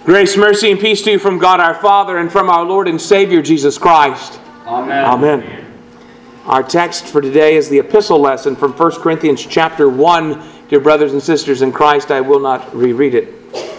Grace, mercy, and peace to you from God our Father and from our Lord and Savior Jesus Christ. Amen. Amen. Our text for today is the epistle lesson from 1 Corinthians chapter 1. Dear brothers and sisters in Christ, I will not reread it.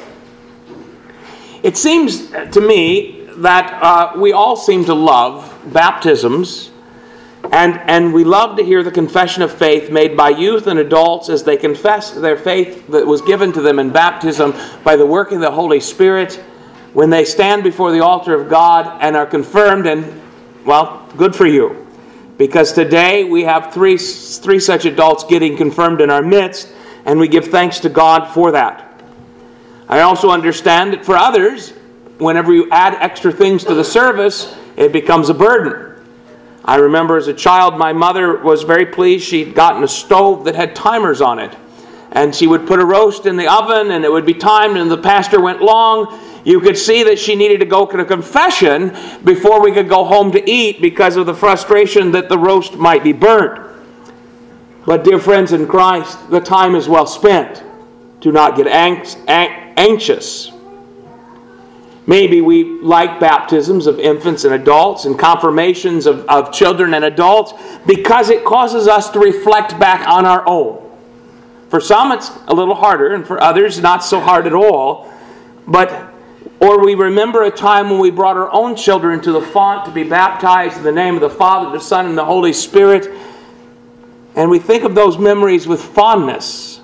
It seems to me that we all seem to love baptisms, and we love to hear the confession of faith made by youth and adults as they confess their faith that was given to them in baptism by the working of the Holy Spirit when they stand before the altar of God and are confirmed. And, well, good for you, because today we have three such adults getting confirmed in our midst, and we give thanks to God for that. I also understand that for others, whenever you add extra things to the service, it becomes a burden. I remember as a child, my mother was very pleased. She'd gotten a stove that had timers on it. And she would put a roast in the oven, and it would be timed, and the pastor went long. You could see that she needed to go to confession before we could go home to eat because of the frustration that the roast might be burnt. But dear friends in Christ, the time is well spent. Do not get anxious. Maybe we like baptisms of infants and adults and confirmations of children and adults because it causes us to reflect back on our own. For some it's a little harder, and for others not so hard at all. Or we remember a time when we brought our own children to the font to be baptized in the name of the Father, the Son, and the Holy Spirit. And we think of those memories with fondness.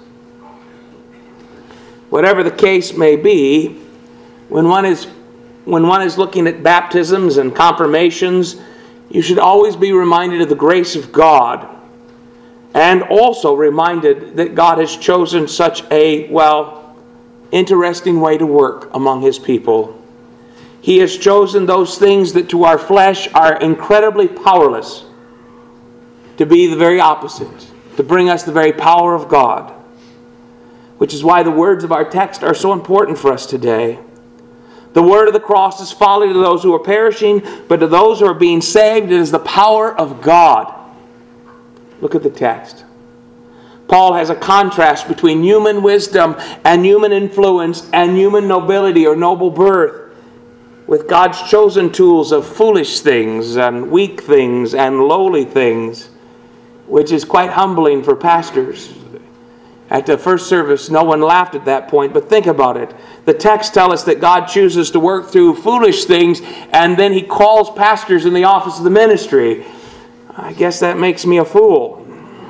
Whatever the case may be, when one is looking at baptisms and confirmations, you should always be reminded of the grace of God, and also reminded that God has chosen such a, interesting way to work among His people. He has chosen those things that to our flesh are incredibly powerless to be the very opposite, to bring us the very power of God, which is why the words of our text are so important for us today. The word of the cross is folly to those who are perishing, but to those who are being saved, it is the power of God. Look at the text. Paul has a contrast between human wisdom and human influence and human nobility or noble birth, with God's chosen tools of foolish things and weak things and lowly things, which is quite humbling for pastors. At the first service, no one laughed at that point, but think about it. The text tells us that God chooses to work through foolish things, and then He calls pastors in the office of the ministry. I guess that makes me a fool.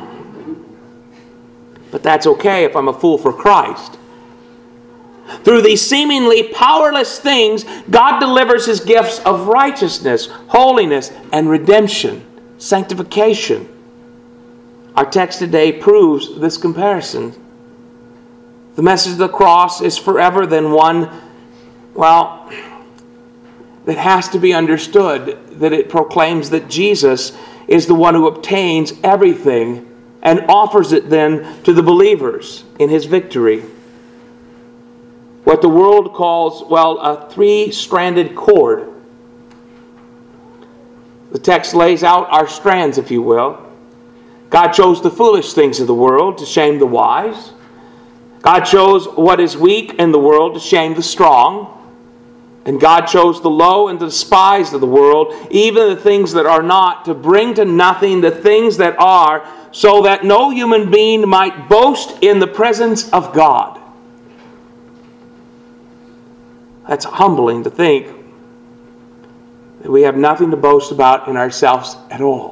But that's okay if I'm a fool for Christ. Through these seemingly powerless things, God delivers His gifts of righteousness, holiness, and redemption, sanctification. Our text today proves this comparison. The message of the cross is forever then one, that has to be understood, that it proclaims that Jesus is the one who obtains everything and offers it then to the believers in His victory. What the world calls, a three-stranded cord. The text lays out our strands, if you will. God chose the foolish things of the world to shame the wise. God chose what is weak in the world to shame the strong. And God chose the low and the despised of the world, even the things that are not, to bring to nothing the things that are, so that no human being might boast in the presence of God. That's humbling to think that we have nothing to boast about in ourselves at all.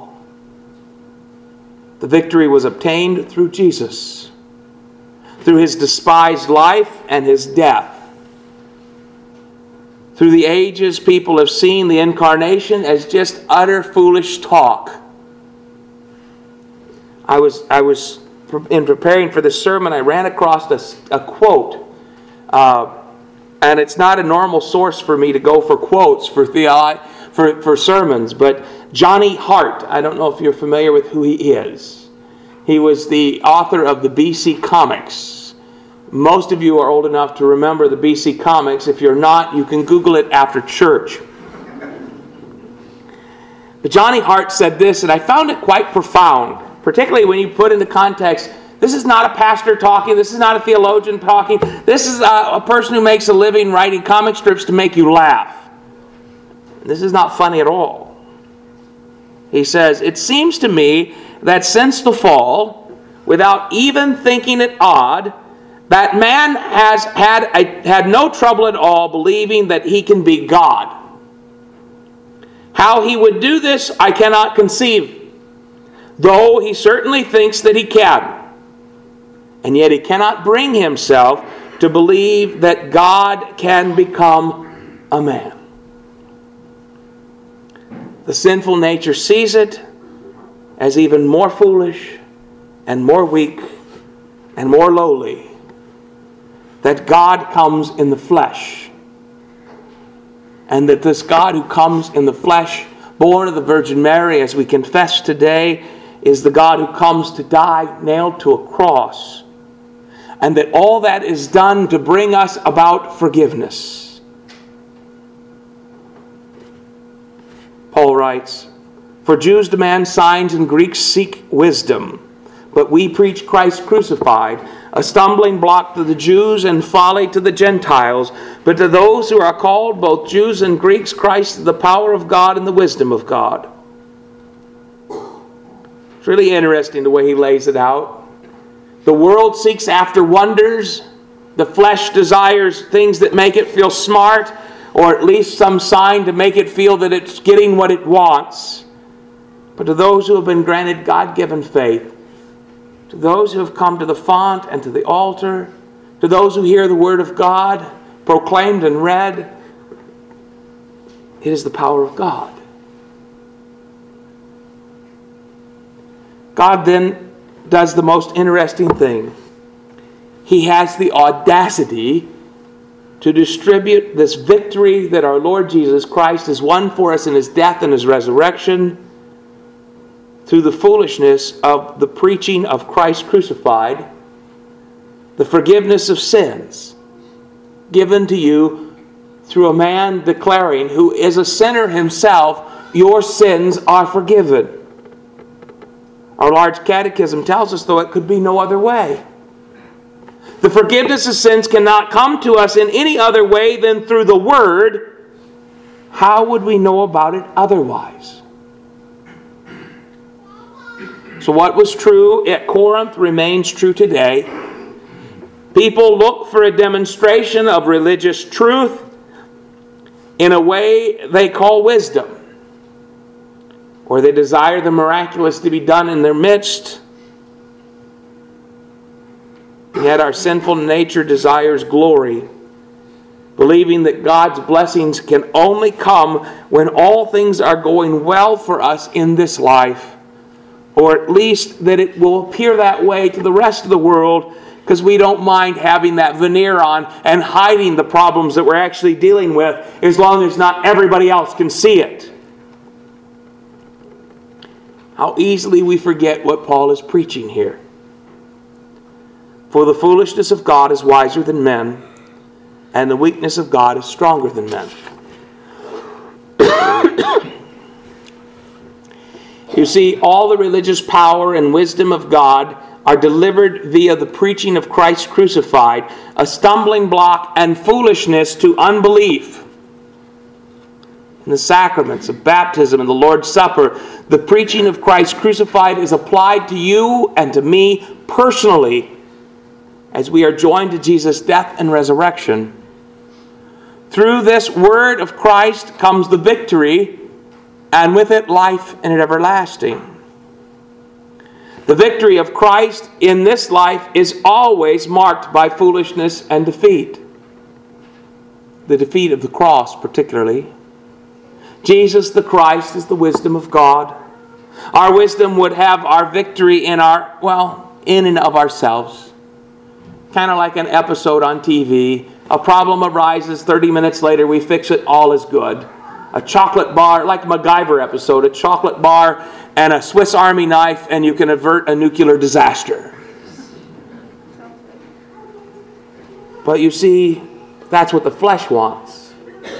The victory was obtained through Jesus, through His despised life and His death. Through the ages, people have seen the incarnation as just utter foolish talk. I was in preparing for this sermon, I ran across a quote, and it's not a normal source for me to go for quotes for sermons, but Johnny Hart, I don't know if you're familiar with who he is. He was the author of the BC Comics. Most of you are old enough to remember the BC Comics. If you're not, you can Google it after church. But Johnny Hart said this, and I found it quite profound, particularly when you put into context This is not a pastor talking. This is not a theologian talking. This is a person who makes a living writing comic strips to make you laugh. This is not funny at all. He says, it seems to me that since the fall, without even thinking it odd, that man has had no trouble at all believing that he can be God. How he would do this, I cannot conceive, though he certainly thinks that he can. And yet he cannot bring himself to believe that God can become a man. The sinful nature sees it as even more foolish and more weak and more lowly, that God comes in the flesh. And that this God who comes in the flesh, born of the Virgin Mary, as we confess today, is the God who comes to die nailed to a cross. And that all that is done to bring us about forgiveness. Paul writes, for Jews demand signs and Greeks seek wisdom, but we preach Christ crucified, a stumbling block to the Jews and folly to the Gentiles. But to those who are called, both Jews and Greeks, Christ is the power of God and the wisdom of God. It's really interesting the way he lays it out. The world seeks after wonders. The flesh desires things that make it feel smart, or at least some sign to make it feel that it's getting what it wants. But to those who have been granted God-given faith, to those who have come to the font and to the altar, to those who hear the word of God proclaimed and read, it is the power of God. God then does the most interesting thing. He has the audacity to distribute this victory that our Lord Jesus Christ has won for us in His death and His resurrection through the foolishness of the preaching of Christ crucified, the forgiveness of sins given to you through a man declaring, who is a sinner himself, your sins are forgiven. Our large catechism tells us, though, it could be no other way. The forgiveness of sins cannot come to us in any other way than through the Word. How would we know about it otherwise? So what was true at Corinth remains true today. People look for a demonstration of religious truth in a way they call wisdom, or they desire the miraculous to be done in their midst. Yet our sinful nature desires glory, believing that God's blessings can only come when all things are going well for us in this life, or at least that it will appear that way to the rest of the world, because we don't mind having that veneer on and hiding the problems that we're actually dealing with, as long as not everybody else can see it. How easily we forget what Paul is preaching here. For the foolishness of God is wiser than men, and the weakness of God is stronger than men. You see, all the religious power and wisdom of God are delivered via the preaching of Christ crucified, a stumbling block and foolishness to unbelief. In the sacraments of baptism and the Lord's Supper, the preaching of Christ crucified is applied to you and to me personally as we are joined to Jesus' death and resurrection. Through this word of Christ comes the victory, and with it life and everlasting. The victory of Christ in this life is always marked by foolishness and defeat. The defeat of the cross particularly. Jesus the Christ is the wisdom of God. Our wisdom would have our victory in and of ourselves. Kind of like an episode on TV. A problem arises, 30 minutes later we fix it, all is good. A chocolate bar, like a MacGyver episode, a chocolate bar and a Swiss Army knife, and you can avert a nuclear disaster. But you see, that's what the flesh wants.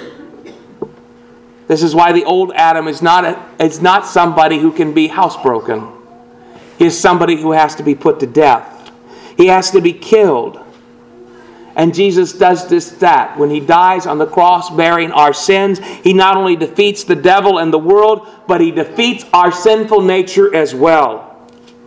This is why the old Adam is not somebody who can be housebroken. He is somebody who has to be put to death. He has to be killed. And Jesus does that. When He dies on the cross bearing our sins, He not only defeats the devil and the world, but He defeats our sinful nature as well.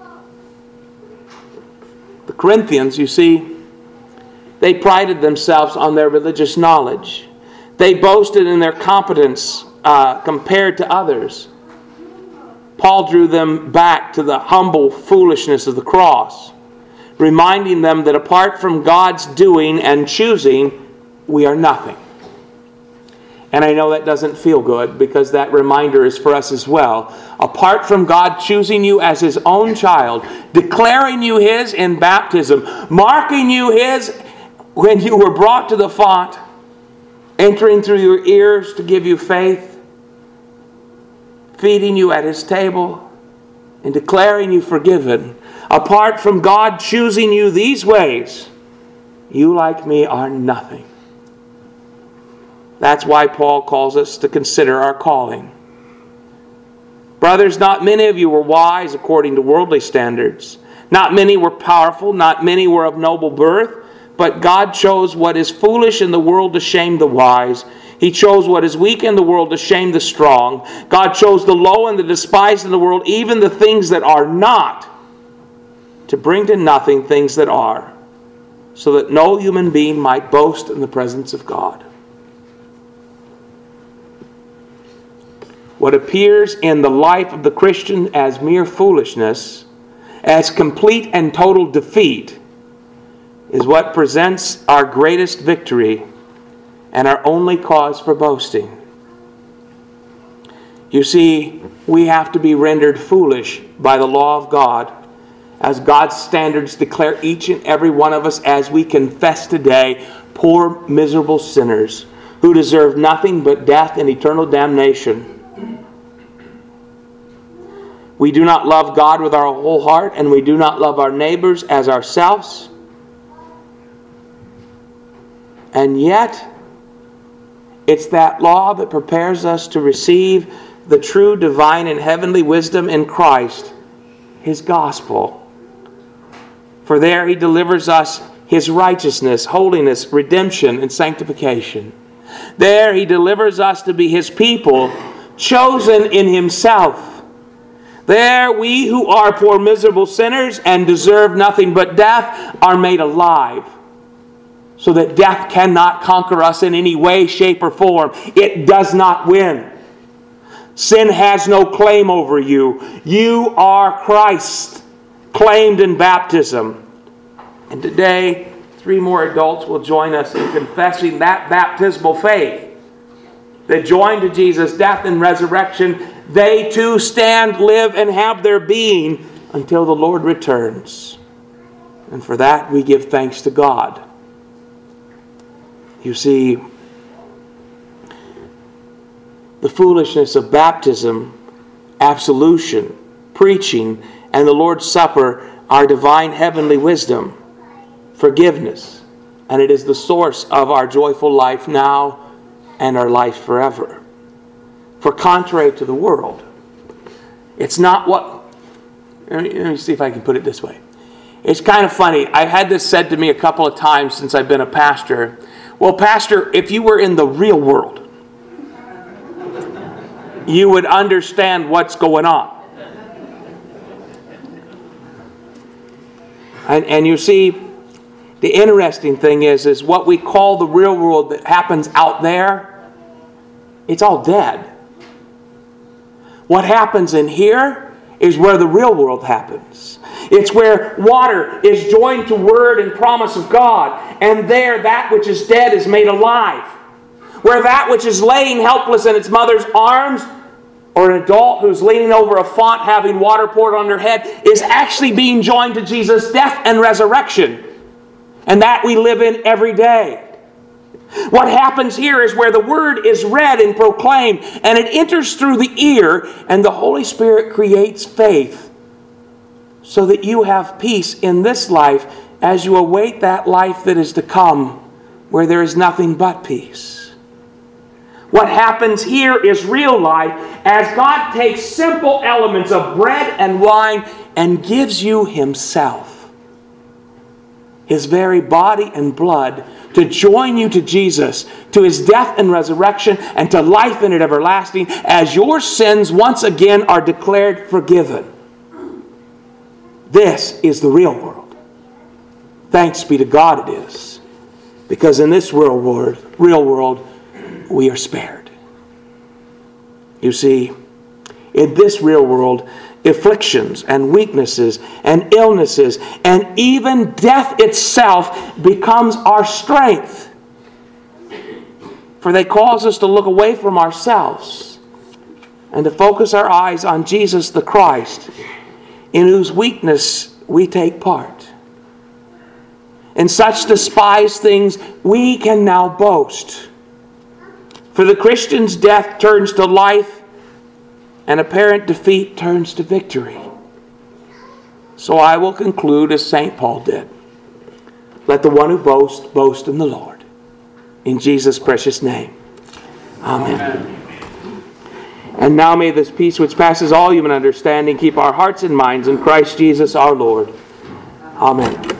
The Corinthians, you see, they prided themselves on their religious knowledge. They boasted in their competence compared to others. Paul drew them back to the humble foolishness of the cross, reminding them that apart from God's doing and choosing, we are nothing. And I know that doesn't feel good, because that reminder is for us as well. Apart from God choosing you as His own child, declaring you His in baptism, marking you His when you were brought to the font, entering through your ears to give you faith, feeding you at His table, and declaring you forgiven. Apart from God choosing you these ways, you, like me, are nothing. That's why Paul calls us to consider our calling. Brothers, not many of you were wise according to worldly standards. Not many were powerful, not many were of noble birth, but God chose what is foolish in the world to shame the wise. He chose what is weak in the world to shame the strong. God chose the low and the despised in the world, even the things that are not, to bring to nothing things that are, so that no human being might boast in the presence of God. What appears in the life of the Christian as mere foolishness, as complete and total defeat, is what presents our greatest victory and our only cause for boasting. You see, we have to be rendered foolish by the law of God, as God's standards declare each and every one of us, as we confess today, poor, miserable sinners who deserve nothing but death and eternal damnation. We do not love God with our whole heart, and we do not love our neighbors as ourselves. And yet, it's that law that prepares us to receive the true divine and heavenly wisdom in Christ, His gospel. For there He delivers us His righteousness, holiness, redemption, and sanctification. There He delivers us to be His people, chosen in Himself. There we who are poor, miserable sinners and deserve nothing but death are made alive, so that death cannot conquer us in any way, shape, or form. It does not win. Sin has no claim over you. You are Christ, claimed in baptism. And today, 3 more adults will join us in confessing that baptismal faith. They joined to Jesus' death and resurrection. They too stand, live, and have their being until the Lord returns. And for that, we give thanks to God. You see, the foolishness of baptism, absolution, preaching, and the Lord's Supper are divine heavenly wisdom, forgiveness, and it is the source of our joyful life now and our life forever. For contrary to the world, it's not what... Let me see if I can put it this way. It's kind of funny. I had this said to me a couple of times since I've been a pastor. Well, Pastor, if you were in the real world, you would understand what's going on. And you see, the interesting thing is what we call the real world that happens out there, it's all dead. What happens in here is where the real world happens. It's where water is joined to word and promise of God, and there that which is dead is made alive. Where that which is laying helpless in its mother's arms, or an adult who's leaning over a font having water poured on their head, is actually being joined to Jesus' death and resurrection. And that we live in every day. What happens here is where the Word is read and proclaimed, and it enters through the ear, and the Holy Spirit creates faith, so that you have peace in this life as you await that life that is to come, where there is nothing but peace. What happens here is real life as God takes simple elements of bread and wine and gives you Himself. His very body and blood to join you to Jesus, to His death and resurrection, and to life in it everlasting, as your sins once again are declared forgiven. This is the real world. Thanks be to God it is. Because in this real world, we are spared. You see, in this real world, afflictions and weaknesses and illnesses and even death itself becomes our strength. For they cause us to look away from ourselves and to focus our eyes on Jesus the Christ, in whose weakness we take part. In such despised things we can now boast. For the Christian's death turns to life, and apparent defeat turns to victory. So I will conclude as St. Paul did. Let the one who boasts, boast in the Lord. In Jesus' precious name. Amen. And now may this peace which passes all human understanding keep our hearts and minds in Christ Jesus our Lord. Amen.